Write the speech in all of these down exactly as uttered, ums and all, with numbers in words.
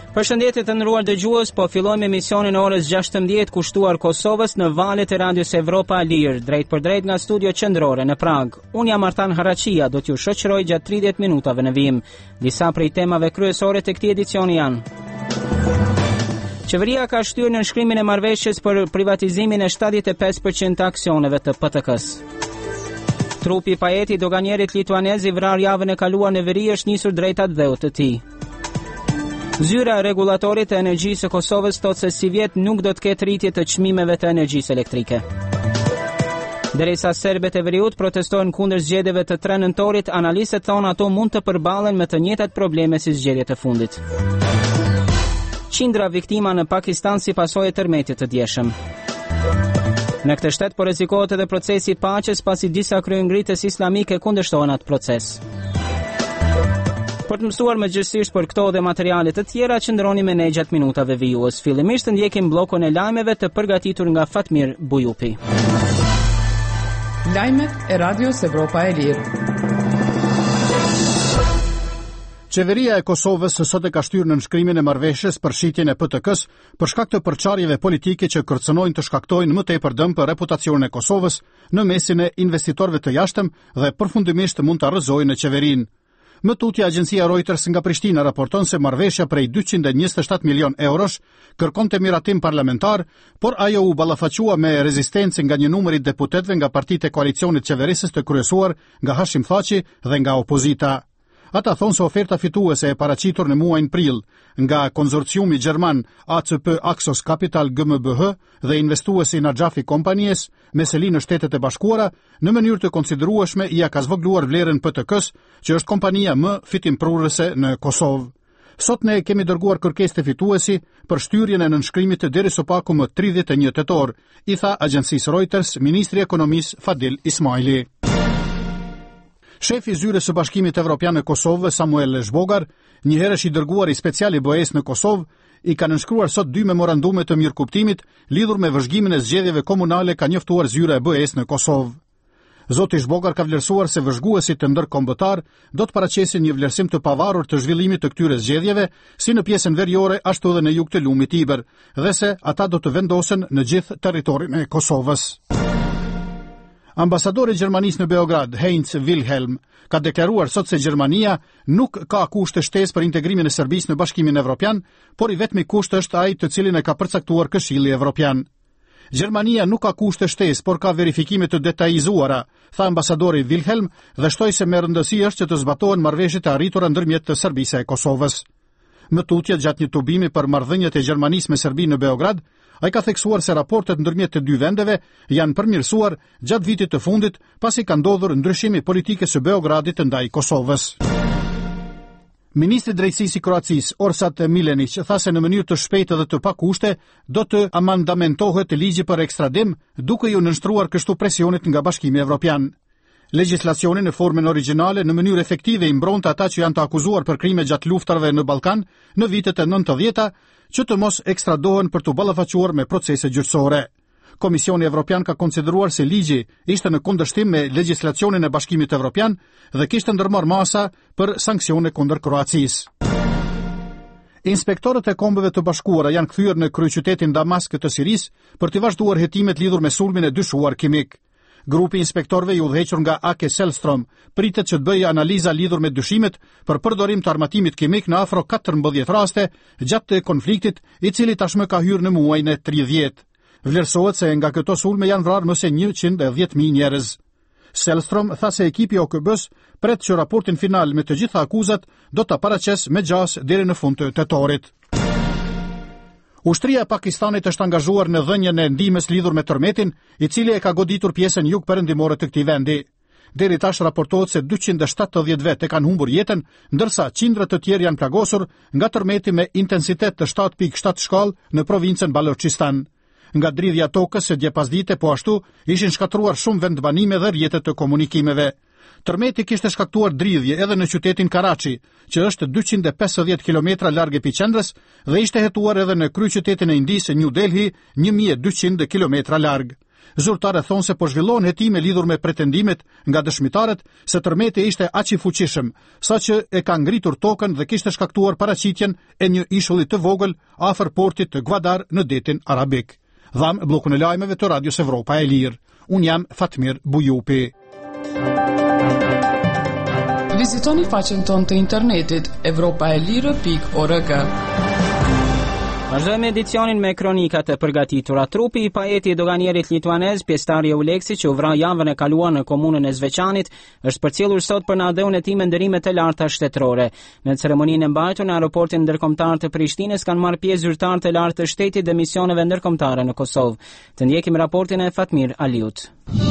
Përshëndetje të nderuar dëgjues, po fillojmë emisionin orës gjashtëmbëdhjetë kushtuar Kosovës në valët e Radios Evropa Lir, drejt për drejt nga studio qendrore në Prag. Unë jam Artan Harachia, do t'ju shoqëroj gjatë tridhjetë minutave në vim. Disa prej temave kryesore të këtij edicioni janë: Qeveria ka shtyrë në nënshkrimin e marrëveshjes për privatizimin e shtatëdhjetë e pesë përqind të aksioneve të P T K-s. Trupi i pajeti doganierit lituanez i vrar javën e kaluar në veri është nisur drejt atë dheut të tij. Zyra e rregullatorit të energjisë së Kosovës thotë se si vjet nuk do të ketë rritje të çmimeve të energjisë elektrike. Derisa serbët e veriut protestojnë kundër zgjedhjeve të tre nëntorit, analistët thonë ato mund të përballen me të njëjtat probleme si zgjedhjet e fundit. Qindra viktima në Pakistan si pasojë e tërmetit të djeshëm. Në këtë shtet po rrezikohet edhe procesi i paqes pasi disa kryengritës islamike kundërshtojnë atë proces. Për të mësuar më gjithësisht për këto dhe materiale të tjera, qëndroni me ne gjatë minutave vijues. Fillimisht të ndjekim bllokun e lajmeve të përgatitur nga Fatmir Bujupi. Lajmet e Radios Evropa e Lirë. Qeveria e Kosovës sot e ka shtyrë në nënshkrimin e marrëveshjes për shitjen e P T K-s për shkak të përçarjeve politike që kërcënojnë të shkaktojnë më tepër dëm për reputacionin e Kosovës në mesin e investitorëve të jashtëm dhe përfundimisht mund të arrëzojnë në qeverinë. Më tutje agjencia Reuters nga Prishtina raporton se marrëveshja prej dyqind e njëzet e shtatë milion eurosh kërkonte miratim parlamentar, por ajo u ballafaqua me rezistencë nga një numër i deputetëve nga partitë e koalicionit qeverisës të kryesuar nga Hashim Thaçi dhe nga opozita. Ata thonë se oferta fituese e paraqitur në muajin prill nga konzorciumi gjerman A C P Axos Capital G m B H dhe investuesi Najafi Companies me seli në Shtetet e Bashkuara në mënyrë të konsiderueshme i ka zvogëluar vlerën P T K-s, që është kompania më fitimprurëse në Kosovë. Sot ne kemi dërguar kërkesë të fituesi për shtyrjen e nënshkrimit të deri së paku më tridhjetë e një tetor, i tha agjencisë Reuters ministri i ekonomisë Fadil Ismaili. Shefi i Zyrës së Bashkimit Evropian në Kosovë, Samuel Zhbogar, një herësh i dërguar i special i B E S në Kosovë, i ka nënshkruar sot dy memorandume të mirëkuptimit lidhur me vëzhgimin e zgjedhjeve komunale, ka njoftuar zyra e B E S në Kosovë. Zoti Zhbogar ka vlerësuar se vëzhguesit të ndërkombëtar do të paraqesin një vlerësim të pavarur të zhvillimit të këtyre zgjedhjeve, si në pjesën veriore ashtu edhe në jug të lumit Iber, dhe se ata do të vendosen në gjithë territorin e Kosovës. Ambasadori i Gjermanisë në Beograd, Heinz Wilhelm, ka deklaruar sot se Gjermania nuk ka kushte shtesë për integrimin e Serbisë në Bashkimin Evropian, por i vetmi kusht është ai të cilin e ka përcaktuar Këshilli Evropian. Gjermania nuk ka kushte shtesë, por ka verifikime të detajizuara, tha ambasadori Wilhelm, dhe shtoi se me rëndësi është që të zbatohen marrëveshjet e arritura ndërmjet të Serbisë e Kosovës. Më tutje gjatë një tubimi për marrëdhëniet e Gjermanisë me Serbinë në Beograd, ai ka theksuar se raportet ndërmjet të dy vendeve janë përmirësuar gjatë vitit të fundit, pasi ka ndodhur ndryshimi politike së Beogradit ndaj Kosovës. Ministri i Drejtësisë i Kroacisë, Orsat Milenić, tha se në mënyrë të shpejtë dhe të pakushte do të amandamentohet ligji për ekstradim, duke ju nënshtruar kështu presionit nga Bashkimi Evropian. Legjislacioni në formën origjinale në mënyrë efektive i mbronte ata që janë të akuzuar për krime gjatë luftarve në Ballkan në vitet e nëntëdhjeta, që të mos ekstradohen për të ballafaquar me procese gjyqësore. Komisioni Evropian ka konsideruar se ligji ishte në kundërshtim me legjislacionin e Bashkimit Evropian dhe kishte ndërmarrë masa për sanksione kundër Kroacisë. Inspektorët e Kombeve të Bashkuara janë kthyer në kryeqytetin Damask të Sirisë për të vazhduar hetimet lidhur me sulmin e dyshuar kimik. Grupi i inspektorëve i udhëhequr nga Ake Selstrom pritet që të bëjë analiza lidhur me dyshimet për përdorim të armatimit kimik në afro katërmbëdhjetë raste gjatë konfliktit, i cili tashmë ka hyrë në muajin e tridhjetë. Vlerësohet se nga këto sulme janë vrarë më se njëqind e dhjetë mijë njerëz. Selstrom tha se ekipi O K B-s pret që raportin final me të gjitha akuzat do ta paraqesë me gjas deri në fund të tetorit. Ushtria e Pakistanit është angazhuar në dhënien e ndihmës lidhur me tërmetin, i cili e ka goditur pjesën jug-perëndimore të këtij vendi. Deri tash raportohet se dyqind e shtatëdhjetë vetë kanë humbur jetën, ndërsa qindra të tjerë janë plagosur nga tërmeti me intensitet të shtatë pikë shtatë shkallë në provincën Balochistan. Nga dridhja tokës së djepasdite, po ashtu ishin shkatruar shumë vendbanime dhe rrjete të komunikimeve. Tërmeti kishte shkaktuar dridhje edhe në qytetin Karachi, që është dyqind e pesëdhjetë kilometra larg epiqendrës, dhe ishte hetuar edhe në kryeqytetin e Indisë, New Delhi, një mijë e dyqind kilometra larg. Zyrtarët thonë se po zhvillohen hetime lidhur me pretendimet nga dëshmitarët se tërmeti ishte aq i fuqishëm, saqë e ka ngritur tokën dhe kishte shkaktuar paraqitjen e një ishulli të vogël afër portit të Gwadar në detin Arabik. Dham bllokun e lajmeve të Radios Evropa e Lirë. Un jam Fatmir Bujupi. Vizitoni faqen tonë të internetit evropaelire pikë org. Vazhdojmë edicionin me kronikat e përgatitura. Trupi i pajeti i doganierit lituanez, pjesëtari Euleksi, që u vra javën e kaluar në komunën e Zveçanit, është përcjellur sot për në adheun e tij me ndërime të larta shtetërore. Në ceremoninë e mbajtur në aeroportin ndërkombëtar të Prishtinës kanë marrë pjesë zyrtarë të lartë të shtetit dhe misioneve ndërkombëtare në Kosovë. Të ndjekim raportin e Fatmir Aliut.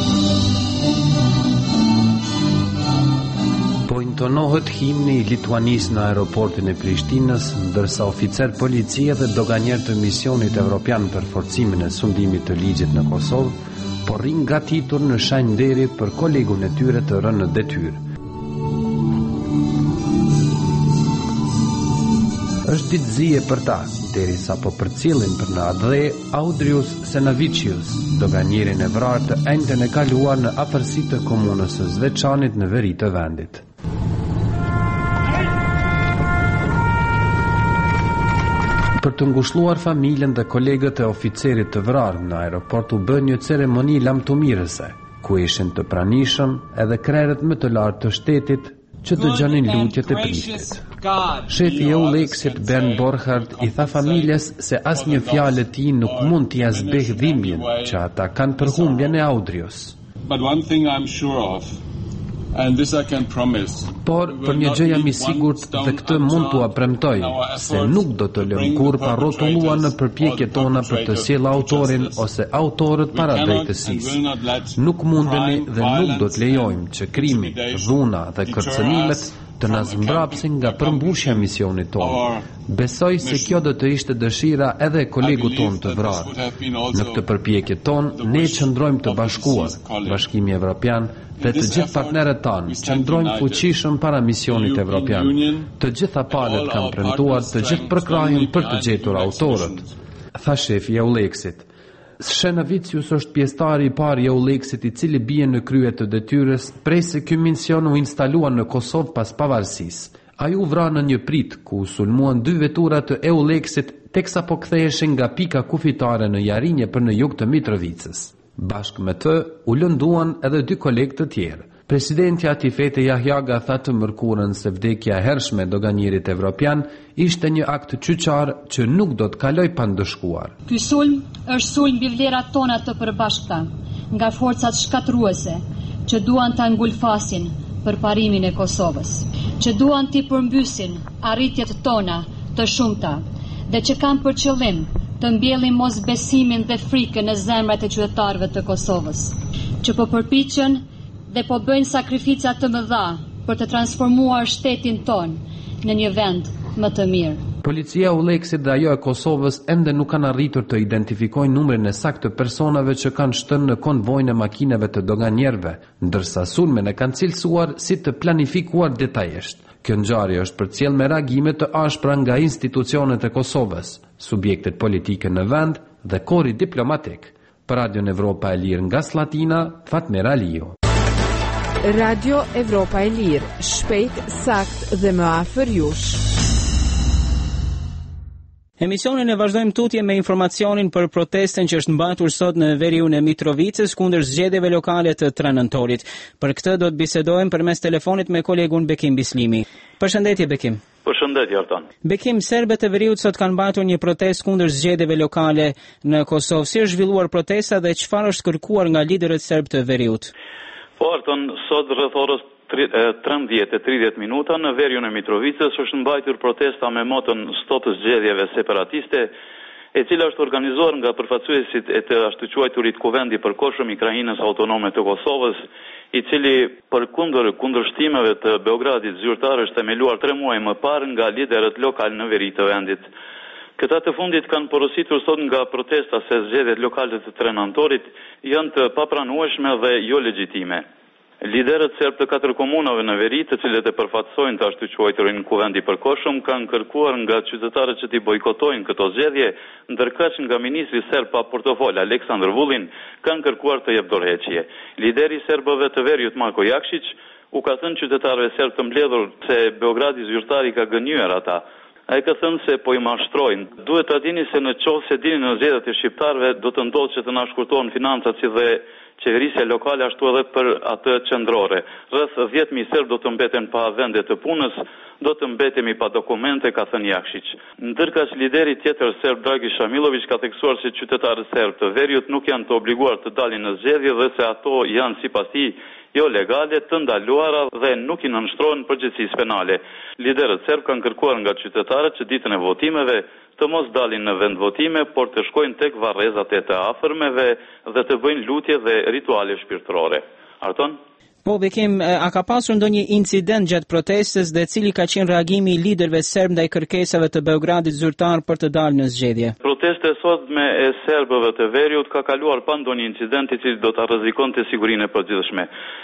Po intonohet himni i Lituanisë në aeroportin e Prishtinës, ndërsa oficer policie dhe doganier të misionit evropian për forcimin e sundimit të ligjit në Kosovë, po rrin gatitur në shenjderi për kolegun e tyre të rënë në detyrë. Është ditë zije për ta, derisa po përcjellin për në adhe Audrius Senavicius, doganierin e vrarë të enjten e kaluar në afërsi të komunës së Zveçanit në veri të vendit. Për të ngushëlluar familjen dhe kolegët e oficerit të vrarë, në aeroport u bë një ceremoni lamtumirëse, ku ishin të pranishëm edhe krerët më të lartë të shtetit që dëgjonin lutjet e prishtit. Shefi e Euleksit Bern Borchardt i tha familjes se asnjë fjalë e tij nuk mund t'i zbeh dhimbjen që ata kanë për humbjen e Audrius. But one thing I'm sure of, and this I can promise. Por për një gjë jam i sigurt dhe këtë mund t'ua premtoj, se nuk do të lëm kur pa rrotulluar në përpjekjet tona për të sjellë autorin ose autorët para drejtësisë. Nuk mundemi dhe nuk do të lejojmë që krimi, dhuna dhe kërcënimet të na zmbrapsin nga përmbushja e misionit tonë. Besoj se kjo do të ishte dëshira edhe e kolegut tonë të vrarë. Në këtë përpjekje tonë, ne qëndrojmë të bashkuar, Bashkimi Evropian dhe të gjithë partnerët tanë qëndrojmë fuqishëm para misionit evropian. Të gjitha palët kanë premtuar të gjithë përkrahin për të gjetur autorët, tha shefi i Euleksit. Senavicius është pjesëtari i parë i Euleksit i cili bie në krye të detyrës prej se ky mision u instalua në Kosovë pas pavarësisë. Ai u vra në një prit ku u sulmuan dy vetura të Euleksit teksa po ktheheshin nga pika kufitare në Jarinje për në jug të Mitrovicës. Bashkë me të, u lënduan edhe dy kolegë të tjerë. Presidenti ati Fete Jahjaga tha të mërkurën se vdekja e hershme e doganierit evropian ishte një akt qyqar që nuk do të kaloj pa ndëshkuar. Ky sulm është sulm mbi vlerat tona të përbashkëta nga forcat shkatruese që duan ta ngulfasin përparimin e Kosovës, që duan t'i përmbysin arritjet tona të shumta dhe që kanë për qëllim të mbjellin mosbesimin dhe frikën në zemrat e qytetarëve të Kosovës, që po përpiqen dhe po bëjnë sakrifica të mëdha për të transformuar shtetin ton në një vend më të mirë. Policia Euleksit dhe ajo e Kosovës ende nuk kanë arritur të identifikojnë numrin e saktë të personave që kanë shtënë në konvojnë e makineve të doganierëve, ndërsa sulmen e kanë cilësuar si të planifikuar detajisht. Kjo ngjarje është përcjell me reagime të ashpra nga institucionet e Kosovës, subjektet politike në vend dhe kori diplomatik. Për Radion Evropa e Lirë nga Slatina, Fatmir Aliu. Radio Evropa e Lirë, shpejt, sakt dhe më afër jush. Emisionin e vazhdojmë tutje me informacionin për protestën që është mbatur sot në veriun e Mitrovicës kundër zgjedhjeve lokale të tre nëntorit. Për këtë do të bisedojmë përmes telefonit me kolegun Bekim Bislimi. Përshëndetje Bekim. Përshëndetje Artan. Bekim, serbët e veriut sot kanë mbajtur një protestë kundër zgjedhjeve lokale në Kosovë. Si është zhvilluar protesta dhe çfarë është kërkuar nga liderët serb të veriut? Po Artan, sot rreth orës trembëdhjetë e tridhjetë minuta në veriun e Mitrovicës është mbajtur protesta me motën Stop të zgjedhjeve separatiste, e cila është organizuar nga përfaqësuesit e të ashtu quajturit Kuvendi i Përkohshëm i Krajinës Autonome të Kosovës, i cili përkundër kundërshtimeve të Beogradit zyrtar është themeluar tre muaj më parë nga liderët lokal në veri të vendit. Këta të fundit kanë porositur sot nga protesta se zgjedhjet lokale të tre nëntorit janë të papranueshme dhe jo legjitime. Liderët serb të katër komunave në veri, të cilët e përfaqësojnë të ashtu quajturin kuvend i përkohshëm, kanë kërkuar nga qytetarët që t'i bojkotojnë këto zgjedhje, ndërkaq nga ministri serb pa portofol Aleksandar Vulin kanë kërkuar të jep dorëheqje. Lideri i serbëve të Veriut Marko Jakšić u ka thënë qytetarëve serb të mbledhur se Beogradi zyrtari ka gënyer ata. Ai ka thënë se po i mashtrojnë. Duhet ta dini se në qoftë se dini në zgjedhjet e shqiptarëve do të ndodhë që të na shkurtohen financat si dhe qeverisja lokale ashtu edhe për atë qendrore. Rreth dhjetë mijë serb do të mbeten pa vende të punës, do të mbetemi pa dokumente, ka thënë Jakšić. Ndërkaq lideri tjetër serb Dragi Shamilović ka theksuar se qytetarët serb të Veriut nuk janë të obliguar të dalin në zgjedhje dhe se ato janë sipas tij jo legale, të ndaluara dhe nuk i nënshtrohen përgjegjësisë penale. Liderët serb kanë kërkuar nga qytetarët që ditën e votimeve të mos dalin në vend votime, por të shkojnë tek varrezat e të afërmeve dhe të bëjnë lutje dhe rituale shpirtërore. Arton? Po, Bekim, a ka pasur ndonjë incident gjatë protestës dhe cili ka qenë reagimi i liderëve serb ndaj kërkesave të Beogradit zyrtar për të dalë në zgjedhje? Protesta e sotme e serbëve të Veriut ka kaluar pa ndonjë incident i cili do ta rrezikonte sigurinë e përgjithshme.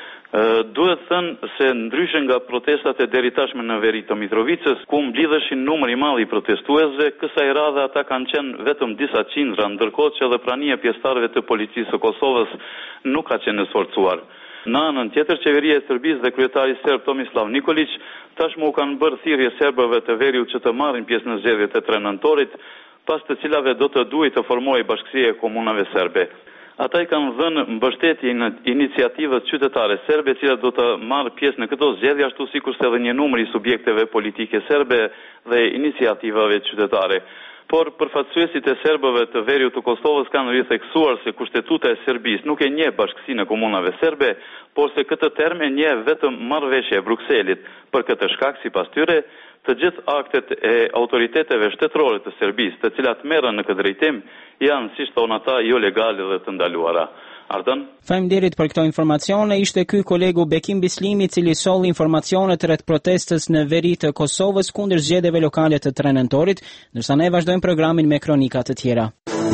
Duhet thënë se ndryshe nga protestat e deri tashme në veri të Mitrovicës, ku mblidheshin numër i madh i protestuesve, kësaj radhe ata kanë qenë vetëm disa qindra, ndërkohë që edhe prania e pjesëtarëve të policisë së Kosovës nuk ka qenë e forcuar. Në anën tjetër, qeveria e Serbisë dhe kryetari serb Tomislav Nikolić tashmë u kanë bërë thirrje serbëve të Veriut që të marrin pjesë në zgjedhjet e tre nëntorit, pas të cilave do të duhej të formohej bashkësia e komunave serbe. Ata i kanë dhënë mbështetje në iniciativës qytetare serbe, e cila do të marrë pjesë në këto zgjedhje, ashtu sikurse edhe një numër i subjekteve politike serbe dhe iniciativave qytetare. Por përfaqësuesit e serbëve të Veriut të Kosovës kanë ritheksuar se kushtetuta e Serbisë nuk e njeh bashkësinë e komunave serbe, por se këtë term e njeh vetëm marrëveshja e Brukselit. Për këtë shkak, sipas tyre, të gjithë aktet e autoriteteve shtetërore të Serbisë, të cilat merren në këtë drejtim, janë, siç thonë ata, jo legale dhe të ndaluara. Ardën? Faleminderit për këto informacione. Ishte ky kolegu Bekim Bislimi, i cili solli informacionet rreth protestës në veri të Kosovës kundër zgjedhjeve lokale të tre nëntorit, ndërsa ne vazhdojmë programin me kronika të tjera.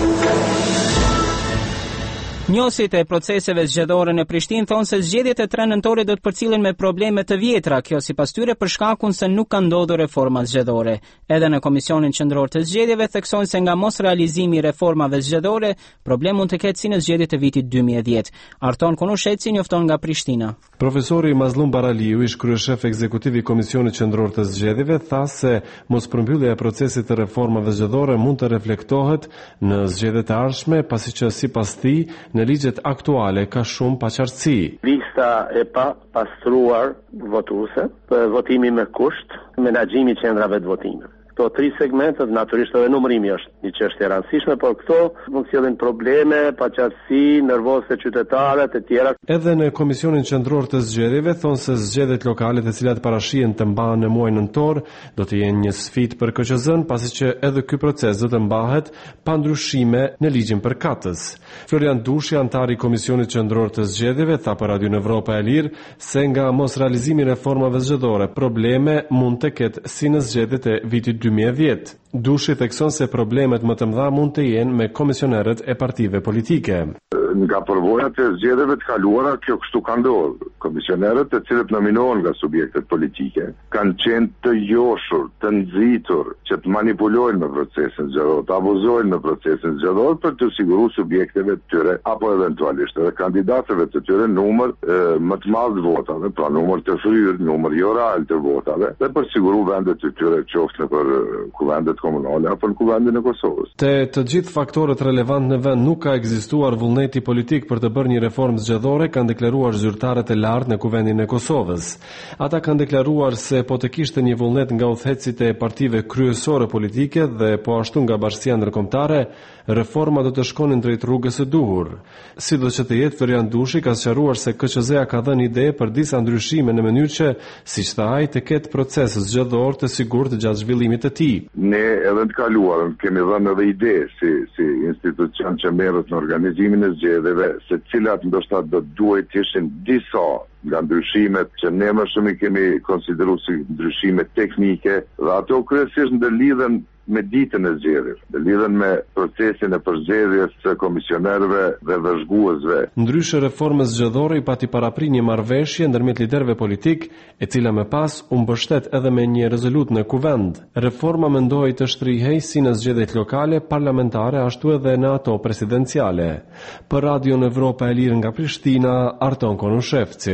Njohësit e proceseve zgjedhore në Prishtinë thonë se zgjedhjet e tre nëntorit do të përcillen me probleme të vjetra, kjo sipas tyre për shkakun se nuk ka ndodhur reforma zgjedhore. Edhe në Komisionin Qendror të Zgjedhjeve theksojnë se nga mos realizimi i reformave zgjedhore, problem mund të ketë si në zgjedhjet e vitit dy mijë e dhjetë. Arton Kunusheci njofton nga Prishtina. Profesori Mazlum Baraliu, ish kryeshef ekzekutiv i Komisionit Qendror të Zgjedhjeve, tha se mospërmbyllja e procesit të reformave zgjedhore mund të reflektohet në zgjedhjet e ardhshme, pasi që sipas tij në ligjet aktuale ka shumë paqartësi. Lista e pa pastruar votuese, votimi me kusht, menaxhimi i qendrave të votimit. Këto tri segmentet, natyrisht edhe numërimi është një çështje e rëndësishme, por këto mund të sjellin probleme, paqartësi, nervozë qytetare të tjera. Edhe në Komisionin Qendror të Zgjedhjeve thonë se zgjedhjet lokale të cilat parashihen të mbahen në muajin nëntor do të jenë një sfidë për K Q Z-n, pasi që edhe ky proces do të mbahet pa ndryshime në ligjin përkatës. Florian Dushi, antar i Komisionit Qendror të Zgjedhjeve, tha për Radio Evropa e Lirë se nga mos realizimi i reformave zgjedhore, probleme mund të ketë si në zgjedhjet e vitit dy mijë e dhjetë. Dushi thekson se problemet më të mëdha mund të jenë me komisionerët e partive politike. Nga përvojat e zgjedhjeve të kaluara, kjo kështu ka ndodhur. Komisionerët, të cilët nominohen nga subjektet politike, kanë qenë të joshur, të nxitur që të manipulojnë në procesin zgjedhor, të abuzojnë në procesin zgjedhor për të siguruar subjekteve të tyre apo eventualisht edhe kandidatëve të tyre numër e, më të madh të votave, pra numër të fryrë, numër jo real të votave, dhe për siguruar vendet të tyre qoftë nëpër kuvendet komunale apo në kuvendin e Kosovës. Te të gjithë faktorët relevant në vend nuk ka ekzistuar vullneti politik për të bërë një reformë zgjedhore, kanë deklaruar zyrtarët e lartë në kuvendin e Kosovës. Ata kanë deklaruar se po të kishte një vullnet nga udhëheqësit e partive kryesore politike dhe po ashtu nga Bashkia Ndërkombëtare, reforma do të shkonin drejt rrugës së duhur. Sido që të jetë, Florian Dushi ka sqaruar se K Q Z-ja ka dhënë ide për disa ndryshime në mënyrë që, siç tha ai, të ketë proces zgjedhor të sigurt gjatë zhvillimit të tij. Ne edhe të kaluarën kemi dhënë edhe ide si si institucion që merret në organizimin e zgjedhjeve, se cilat ndoshta do duhet të ishin disa nga ndryshimet që ne më shumë i kemi konsideruar si ndryshime teknike, dhe ato kryesisht ndërlidhen me ditën e zgjedhjeve, lidhen me procesin e përzgjedhjes së komisionerëve dhe vëzhguesve. Ndryshe, reformës zgjedhore i pati parapri një marrëveshje ndërmjet liderëve politik, e cila më pas u mbështet edhe me një rezolut në kuvend. Reforma mendohej të shtrihej si në zgjedhjet lokale, parlamentare, ashtu edhe në ato presidenciale. Për Radion Evropa e Lirë nga Prishtina, Arton Konushevci.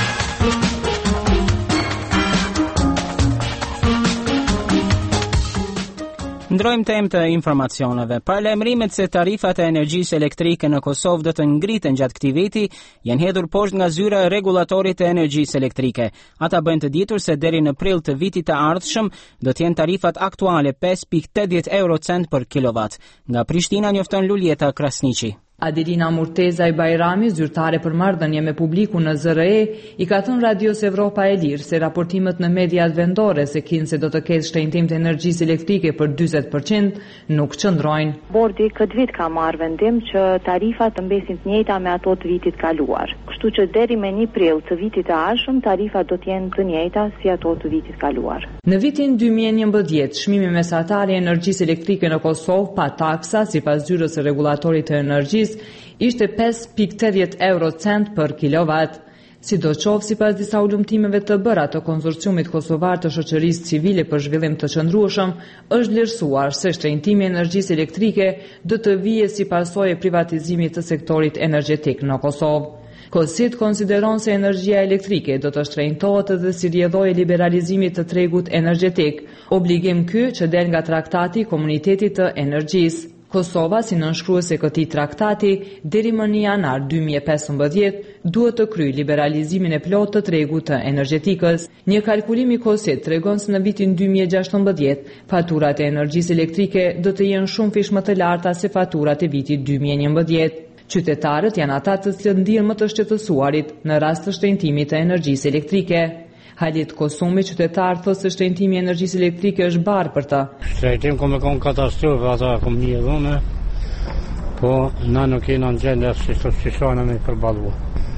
Ndrojmë temë të informacioneve. Paralajmërimet se tarifat e energjisë elektrike në Kosovë do të ngriten gjatë këtij viti janë hedhur poshtë nga zyra e rregullatorit të energjisë elektrike. Ata bëjnë të ditur se deri në prill të vitit të ardhshëm do të jenë tarifat aktuale pesë pikë tetëdhjetë euro cent për kilovat. Nga Prishtina njofton Luljeta Krasniqi. Adelina Murteza i Bajrami, zyrtare për marrëdhënie me publikun në Z R E, i ka thënë Radios Evropa e Lirë se raportimet në mediat vendore se kinse do të ketë shtrenjtim të energjisë elektrike për njëzet përqind nuk qëndrojnë. Bordi këtë vit ka marrë vendim që tarifat të mbesin të njëjta me ato të vitit kaluar. Kështu që deri me një prill të vitit të ardhshëm tarifat do të jenë të njëjta si ato të vitit kaluar. Në vitin dy mijë e njëmbëdhjetë, çmimi mesatar i energjisë elektrike në Kosovë pa taksa sipas zyrës së rregullatorit të energjisë ishte pesë pikë tetëdhjetë euro cent për kilovat. Sidoqoftë, sipas disa ulëmtimeve të bëra të konsorciumit kosovar të shoqërisë civile për zhvillim të qëndrueshëm, është vlerësuar se shtrenjtimi i energjisë elektrike do të vijë si pasojë e privatizimit të sektorit energjetik në Kosovë. Kosit konsideron se energjia elektrike do të shtrenjtohet edhe si rrjedhojë e liberalizimit të tregut energjetik, obligim ky që del nga traktati i Komunitetit të Energjisë. Kosova, si nënshkruese e këtij traktati, deri më në janar dy mijë e pesëmbëdhjetë duhet të kryejë liberalizimin e plotë të tregut të energjetikës. Një kalkulim i Kosit tregon se në vitin dy mijë e gjashtëmbëdhjetë faturat e energjisë elektrike do të jenë shumë fish më të larta se faturat e vitit dy mijë e njëmbëdhjetë. Qytetarët janë ata të cilët ndihen më të shqetësuarit në rast të shtrenjtimit të energjisë elektrike. Halit Kosumi, qytetar, thotë se shtrenjtimi i energjisë elektrike është barë për ta. Shtrenjtim ka me kon katastrofë, ata kom një dhune, po na nuk jena në gjendje si të shana me përbalua.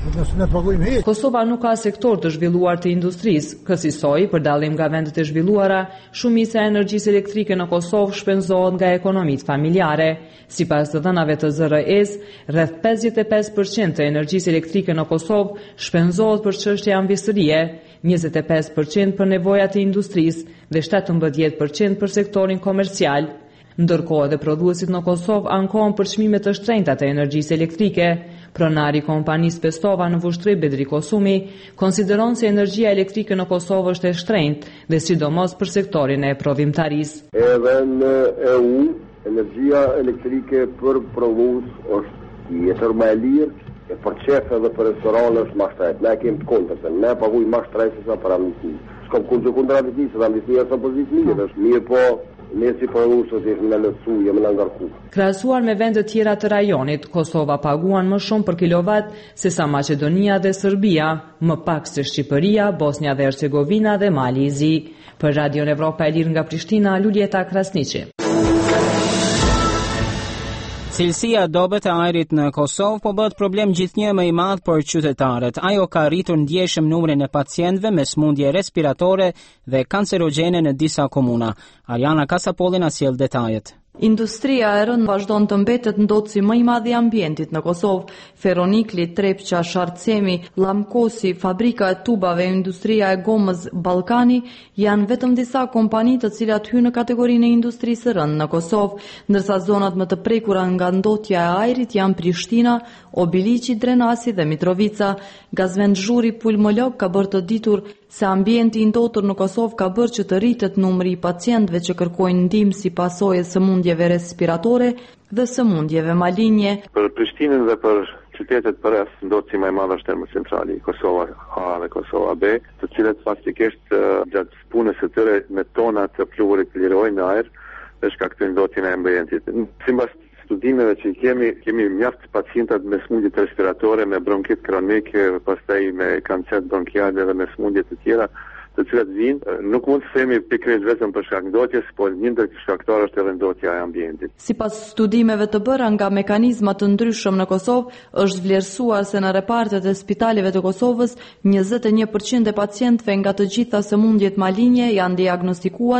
Kosova nuk ka sektor të zhvilluar të industrisë, kësaj për dallim nga vendet e zhvilluara, shumica e energjisë elektrike në Kosovë shpenzohet nga ekonomitë familjare. Sipas të dhënave të Z R E-s, rreth pesëdhjetë e pesë përqind të energjisë elektrike në Kosovë shpenzohet për çështje ambjestërie, njëzet e pesë përqind për nevojat e industrisë dhe shtatëmbëdhjetë përqind për sektorin komercial. Ndërkohë edhe prodhuesit në Kosovë ankohen për çmime të shtrenjta të energjisë elektrike. Pronari i kompanisë Pestova në Vushtri, Bedri Kosumi, konsideron se energjia elektrike në Kosovë është e shtrenjtë dhe sidomos për sektorin e prodhimtarisë. Edhe në E U, energjia elektrike për prodhues është jetër më e lirë, e për qef edhe për restoran është më shtrenjtë. Ne kemi të kontratën, ne paguajmë më shtrenjtë se për amnisti. S'kam kundër kundër amnistisë, amnistia është opozitë mirë, është mirë, po ne si prodhuesët jemi në lësu, jemi në ngarku. Krahasuar me vende tjera të rajonit, Kosova paguan më shumë për kilovat se sa Maqedonia dhe Serbia, më pak se Shqipëria, Bosnia dhe Hercegovina dhe Mali i Zi. Për Radion Evropa e Lirë nga Prishtina, Luljeta Krasniqi. Cilësia e dobët e ajrit në Kosovë po bëhet problem gjithnjë më i madh për qytetarët. Ajo ka rritur ndjeshëm numrin e pacientëve me sëmundje respiratore dhe kancerogjene në disa komuna. Ariana Kasapolli na sjell detajet. Industria e rënë vazhdon të mbetet ndotësi më i madh i ambientit në Kosovë. Feronikli, Trepqa, Sharcemi, Llamkosi, fabrika e tubave, industria e gomës Ballkani janë vetëm disa kompani të cilat hynë në kategorinë e industrisë së rënë në Kosovë, ndërsa zonat më të prekura nga ndotja e ajrit janë Prishtina, Obiliqi, Drenasi dhe Mitrovica. Gazvend Zhuri pulmolog ka bërë të ditur se ambienti i ndotur në Kosovë ka bërë që të rritet numri i pacientëve që kërkojnë ndihmë si pasojë e sëmundjeve respiratore dhe sëmundjeve malinje. Për Prishtinën dhe për qytetet përreth ndotësi më i madh është termocentrali Kosova A dhe Kosova B, të cilët faktikisht gjatë punës së tyre me tona të pluhurit lirojnë në ajër dhe shkaktojnë ndotjen e ambientit. Sipas studimeve që kemi, kemi mjaft pacientat me sëmundje respiratore, me bronkit kronik, pastaj me kancer bronkial dhe me sëmundje të tjera, të cilat vijnë, nuk mund të themi pikërisht vetëm për shkak ndotjes, por një ndër shkaktarë është edhe ndotja e ambientit. Sipas studimeve të bëra nga mekanizma të ndryshëm në Kosovë, është vlerësuar se në repartet e spitaleve të Kosovës, njëzet e një përqind e pacientëve nga të gjitha sëmundjet malinje janë diagnostikuar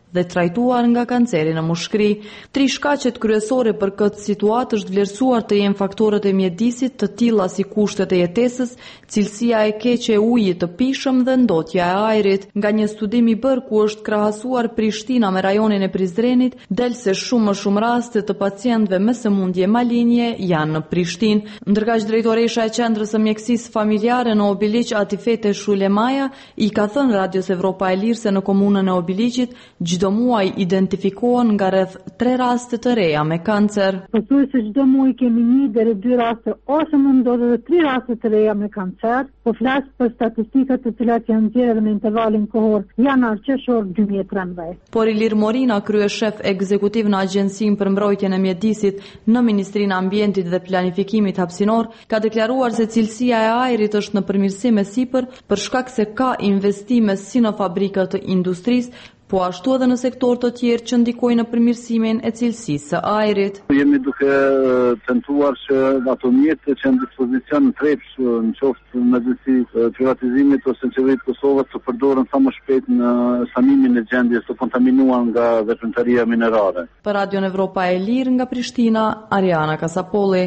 dhe trajtuar nga kanceri në mushkëri. Tri shkaqet kryesore për këtë situatë është vlerësuar të jenë faktorët e mjedisit, të tilla si kushtet e jetesës, cilësia e keqe e ujit të pishëm dhe ndotja e ajrit. Nga një studim i bërë ku është krahasuar Prishtina me rajonin e Prizrenit, del se shumë më shumë raste të pacientëve me sëmundje malinje janë në Prishtinë. Ndërkaq drejtoresha e qendrës së mjekësisë familjare në Obiliq, Atifete Shulemaja, i ka thënë Radios Evropa e Lirë se në komunën e Obiliqit çdo muaj identifikohen nga rreth tre raste të reja me kancer. Pothuajse çdo muaj kemi një deri dy raste ose mund ndodhe edhe tre raste të reja me kancer. Po flas për statistikat të cilat janë nxjerrë në intervalin kohor janar-qershor dy mijë e trembëdhjetë. Por Ilir Morina, kryeshef ekzekutiv në Agjencinë për Mbrojtjen e Mjedisit në Ministrinë e Ambientit dhe Planifikimit Hapësinor, ka deklaruar se cilësia e ajrit është në përmirësim e sipër për shkak se ka investime si në fabrika të industrisë, po ashtu edhe në sektor të tjerë që ndikojnë në përmirësimin e cilësisë së ajrit. Jemi duke tentuar që ato mjete që në dispozicion në trepsh, në qoftë mezësi privatizimit ose në qeveritë Kosovës të përdoren sa më shpejt në sanimin e gjendjes të kontaminuar nga veprimtaria minerale. Për Radion Evropa e Lirë nga Prishtina, Ariana Kasapolli.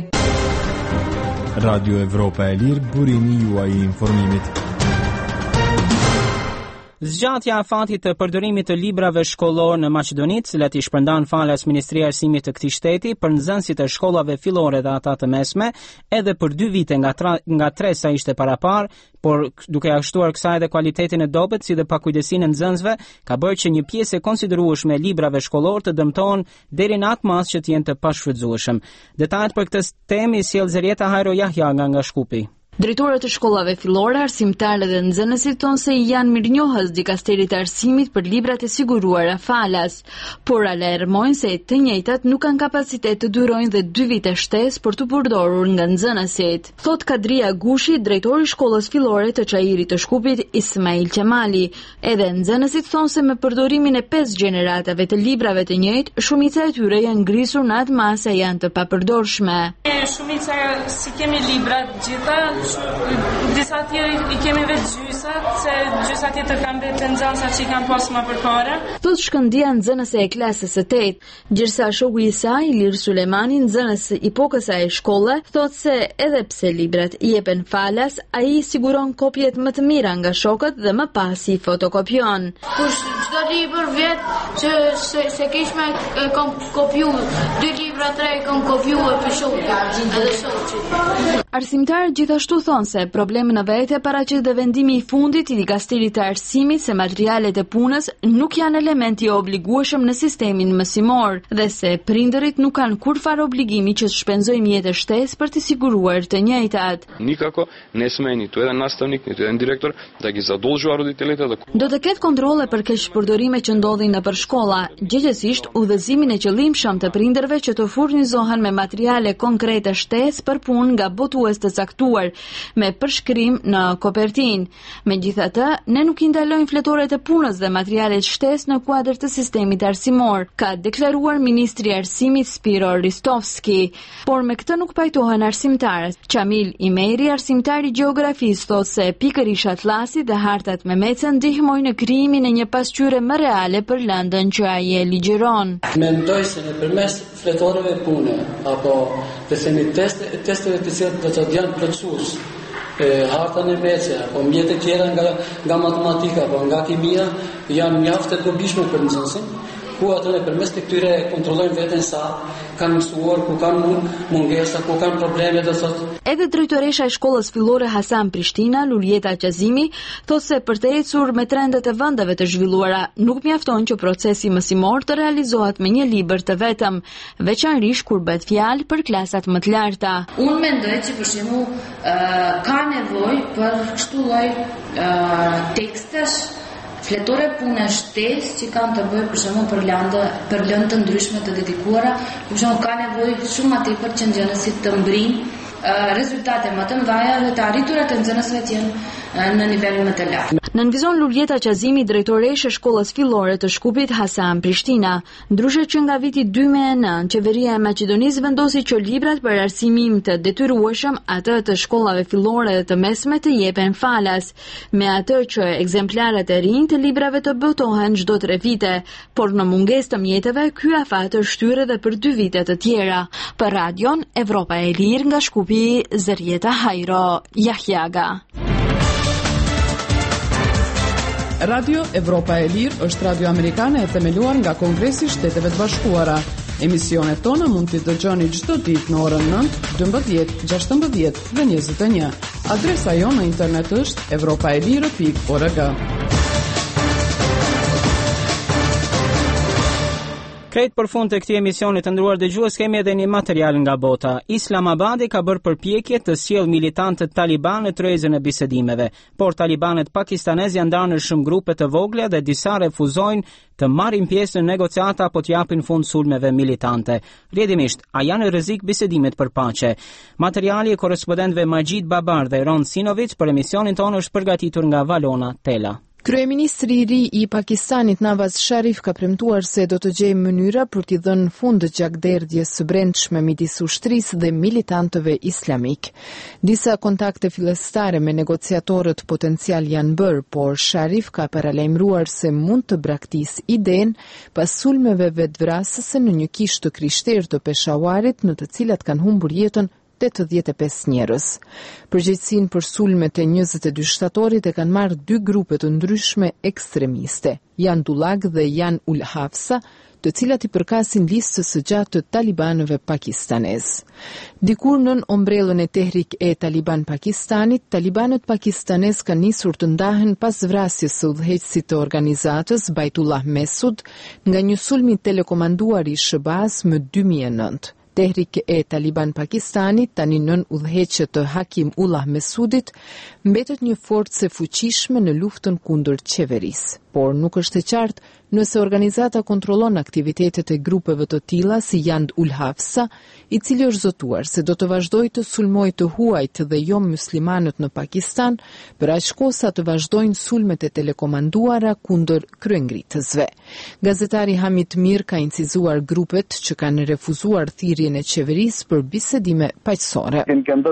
Radio Evropa e Lirë, burimi juaj i informimit. Zgjatja e afatit të përdorimit të librave shkollor në Maqedoni, të cilat i shpërndan falas Ministria e Arsimit të këtij shteti për nxënësit e shkollave fillore dhe ata të mesme, edhe për dy vite nga tra, nga tre sa ishte parapar, por duke ashtuar kësaj edhe cilëtetin e dobët si dhe pakujdesinë e nxënësve, ka bërë që një pjesë e konsiderueshme e librave shkollor të dëmtohen deri në atë mas që të jenë të pashfrytzueshëm. Detajet për këtë temë i sjell Zerieta Hajro Jahja nga nga Shkupi. Drejtorët e shkollave fillore, arsimtarët dhe nxënësit tonë se janë mirënjohës dikasterit të arsimit për librat e siguruara falas, por alarmojnë se të njëjtat nuk kanë kapacitet të durojnë dhe dy vite shtesë për të përdorur nga nxënësit. Thot Kadria Gushi, drejtori i shkollës fillore të Çajirit të Shkupit, Ismail Qemali. Edhe nxënësit thonë se me përdorimin e pesë gjeneratave të librave të njëjtë, shumica e tyre janë ngrisur në atë masë janë të papërdorshme. Shumica si kemi libra gjitha, disa tjerë i kemi vetë gjysat, se gjysat tjetër kanë vetë nxënësa që i kanë pasur më përpara. Thot shkëndija nxënëse e klasës së tetë, gjërsa shoku i saj, Ilir Sulemani, nxënës i pokës së shkolle, thot se edhe pse librat i jepen falas, ai siguron kopjet më të mira nga shokët dhe më pas i fotokopion. Kush çdo libër vet që se, se kish me kom kopjuar, dy libra tre kom kopjuar për shokët, edhe shokët. Arsimtarët gjithashtu thonë se problemi në vete paraqet dhe vendimi i fundit i dikasterit të arsimit se materialet e punës nuk janë elementi obligueshëm në sistemin mësimor dhe se prindërit nuk kanë kurfar obligimi që të shpenzojnë mjete shtesë për të siguruar të njëjtat. Nikako ne sme niti jedan nastavnik, niti jedan direktor da ги задолжу родителите да Do të ketë kontrolle për keq përdorime që ndodhin nëpër shkolla, gjithsesi udhëzimin e qëllimshëm të prindërve që të furnizohen me materiale konkrete shtesë për punë nga botues të caktuar me përshkrim në kopertinë. Megjithatë, ne nuk i ndalojmë fletoret e punës dhe materialet shtesë në kuadër të sistemit arsimor, ka deklaruar ministri i Arsimit Spiro Ristovski. Por me këtë nuk pajtohen arsimtarët. Qamil Imeri, arsimtar i gjeografisë, thotë se pikërisht atlasi dhe hartat me mecë ndihmojnë në krijimin e një pasqyre më reale për lëndën që ai e ligjeron. Mendoj se nëpërmes fletoreve pune apo të themi teste, testeve të cilat do të janë plotësues, harta në mece apo mjete tjera nga nga matematika apo nga kimia janë mjaft të dobishme për nxënësin, ku ato nëpërmes të këtyre kontrollojnë veten sa kanë mësuar, ku kanë mungesa, ku kanë probleme, do thotë. Edhe drejtoresha e shkollës fillore Hasan Prishtina, Lulieta Qazimi, thotë se për të ecur me trendet e vendeve të zhvilluara, nuk mjafton që procesi mësimor të realizohet me një libër të vetëm, veçanërisht kur bëhet fjalë për klasat më të larta. Unë mendoj që për shembull ka nevojë për kështu lloj tekstesh, fletore pune shtesë që kanë të bëjë për shembull për lëndë, për lëndë të ndryshme të dedikuara, për shembull ka nevojë shumë më tepër që nxënësit të mbrijnë rezultate më të mëdha dhe të arriturat e nxënësve të jenë në nivel më të lartë. Nënvizon Luljeta Qazimi, drejtoreshe e shkollës fillore të Shkupit Hasan Prishtina, ndryshe që nga viti dy mijë e nëntë, qeveria e Maqedonisë vendosi që librat për arsimim të detyrueshëm atë të shkollave fillore dhe të mesme të jepen falas, me atë që ekzemplaret e rinj të librave të botohen çdo tre vite, por në mungesë të mjeteve, ky afat është shtyr edhe për dy vite të tjera. Për Radion Evropa e Lirë nga Shkupi, Zërjeta Hajro, Jahjaga. Radio Evropa e Lirë është radio amerikane e themeluar nga Kongresi i Shteteve të Bashkuara. Emisionet tona mund t'i dëgjoni çdo ditë në orën nëntë, dymbëdhjetë, gjashtëmbëdhjetë dhe njëzet e një. Adresa jonë në internet është evropaelire pikë org. Krejt për fund të këtij emisioni të nderuar dëgjues, kemi edhe një material nga bota. Islamabadi ka bërë përpjekje të sjellë militantët taliban në tryezën e bisedimeve, por talibanët pakistanez janë ndarë në shumë grupe të vogla dhe disa refuzojnë të marrin pjesë në negociata apo të japin fund sulmeve militante. Rrjedhimisht, a janë në rrezik bisedimet për paqe? Materiali e korrespondentëve Majid Babar dhe Ron Sinovic për emisionin tonë është përgatitur nga Valona Tela. Kryeministri i ri i Pakistanit Nawaz Sharif ka premtuar se do të gjejë mënyra për t'i dhënë fund gjakderdhjes së brendshme midis ushtrisë dhe militantëve islamik. Disa kontakte fillestare me negociatorët potencial janë bërë, por Sharif ka paralajmëruar se mund të braktisë idenë pas sulmeve vetvrasëse në një kishë të krishterë të Peshawarit, në të cilat kanë humbur jetën tetëdhjetë e pesë njerëz. Përgjegjësinë për sulmet e njëzet e dy shtatorit e kanë marrë dy grupe të ndryshme ekstremiste, Jan Dulag dhe Jan Ul Hafsa, të cilat i përkasin listës së gjatë të talibanëve pakistanez. Dikur nën ombrellën e Tehrik e Taliban Pakistanit, talibanët pakistanez kanë nisur të ndahen pas vrasjes së udhëheqësit të organizatës Baitullah Mesud nga një sulm i telekomanduar i Sh B A-s më dy mijë e nëntë. Tehrik e Taliban Pakistanit, tani nën udhëheqje të Hakim Ullah Mesudit, mbetet një forcë e fuqishme në luftën kundër qeverisë, por nuk është e qartë nëse organizata kontrollon aktivitetet e grupeve të tilla si Jan Ul Hafsa, i cili është zotuar se do të vazhdojë të sulmojë të huajt dhe jo muslimanët në Pakistan, për aq kohë sa të vazhdojnë sulmet e telekomanduara kundër kryengritësve. Gazetari Hamid Mir ka incizuar grupet që kanë refuzuar thirrjen e qeverisë për bisedime paqësore.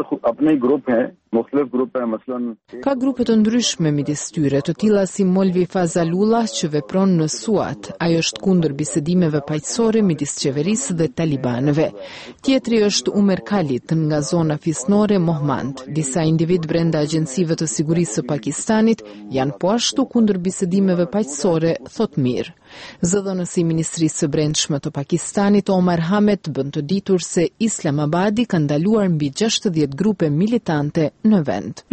Ka grupe të ndryshme midis tyre, të tilla si Molvi Fazalullah që vepron në Suat. Ai është kundër bisedimeve paqësore midis qeverisë dhe talibanëve. Tjetri është Umer Khalid nga zona fisnore Mohmand. Disa individ brenda agjencive të sigurisë së Pakistanit janë po ashtu kundër bisedimeve paqësore, thot Mir. Zëdhënësi i Ministrisë së Brendshme të Pakistanit Omar Hamed bën të ditur se Islamabadi ka ndaluar mbi gjashtëdhjetë grupe militante në vend.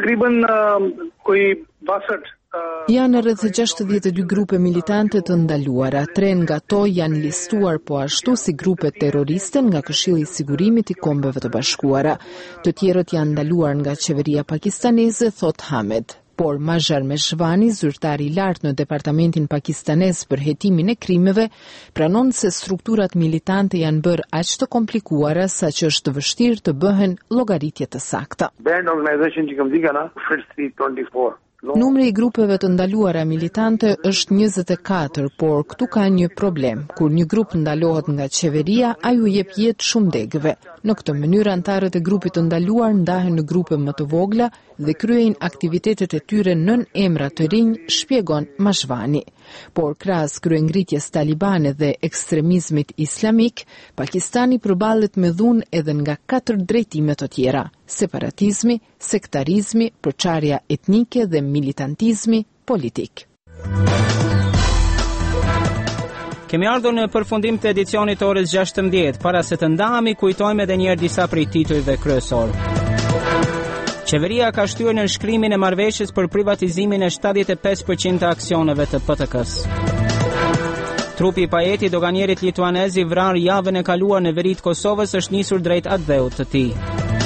Janë rreth gjashtëdhjetë e dy grupe militante të ndaluara. Tre nga to janë listuar po ashtu si grupe terroriste nga Këshilli i Sigurimit i Kombeve të Bashkuara. Të tjerët janë ndaluar nga qeveria pakistaneze, thot Hamed. Por Mazhar Meshvani, zyrtari i lartë në departamentin pakistanez për hetimin e krimeve, pranon se strukturat militante janë bërë aq të komplikuara sa që është vështirë të bëhen llogaritje të sakta. Numri i grupeve të ndaluara militante është njëzet e katër, por këtu ka një problem. Kur një grup ndalohet nga qeveria, ai u jep jetë shumë degëve. Në këtë mënyrë antarët e grupit të ndaluar ndahen në grupe më të vogla dhe kryejnë aktivitetet e tyre nën emra të rinj, shpjegon Mashvani. Por krahas kryengritjes talibane dhe ekstremizmit islamik, Pakistani përballet me dhunë edhe nga katër drejtime të tjera: separatizmi, sektarizmi, përçarja etnike dhe militantizmi politik. Kemi ardhur në përfundim të edicionit të orës gjashtëmbëdhjetë. Para se të ndahemi, kujtojmë edhe një herë disa prej titujve kryesor. Qeveria ka shtyrë në shkrimin e marrëveshjes për privatizimin e shtatëdhjetë e pesë përqind të aksioneve të P T K-s. Trupi i pajeti doganierit lituanez i vrarë javën e kaluar në veri të Kosovës është nisur drejt atë dheut të tij.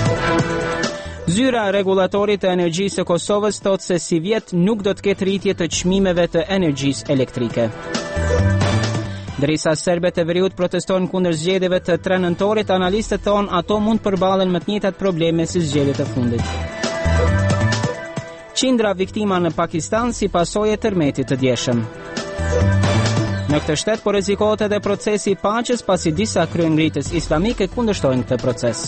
Zyra rregullatorit të energjisë së Kosovës thotë se si vjet nuk do të ketë rritje të çmimeve të energjisë elektrike. Derisa serbët e veriut protestojnë kundër zgjedhjeve të tre nëntorit, analistët thonë ato mund përballen me të njëjtat probleme si zgjedhjet e fundit. Qindra viktima në Pakistan si pasojë e tërmetit të djeshëm. Në këtë shtet po rrezikohet edhe procesi i paqes pasi disa kryengritës islamike kundërshtojnë këtë proces.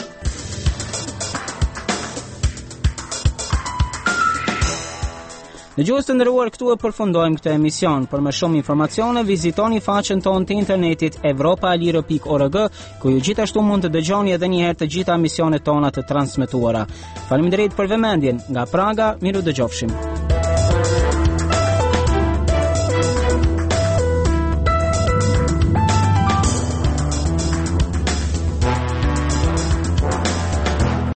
Në gjuhës të ndëruar, këtu e përfundojmë këtë emision. Për më shumë informacione, vizitoni faqen tonë të internetit europa lirë pikë org, ku ju gjithashtu mund të dëgjoni edhe një herë të gjitha emisionet tona të transmetuara. Faleminderit për vëmendjen. Nga Praga, miru dëgjofshim.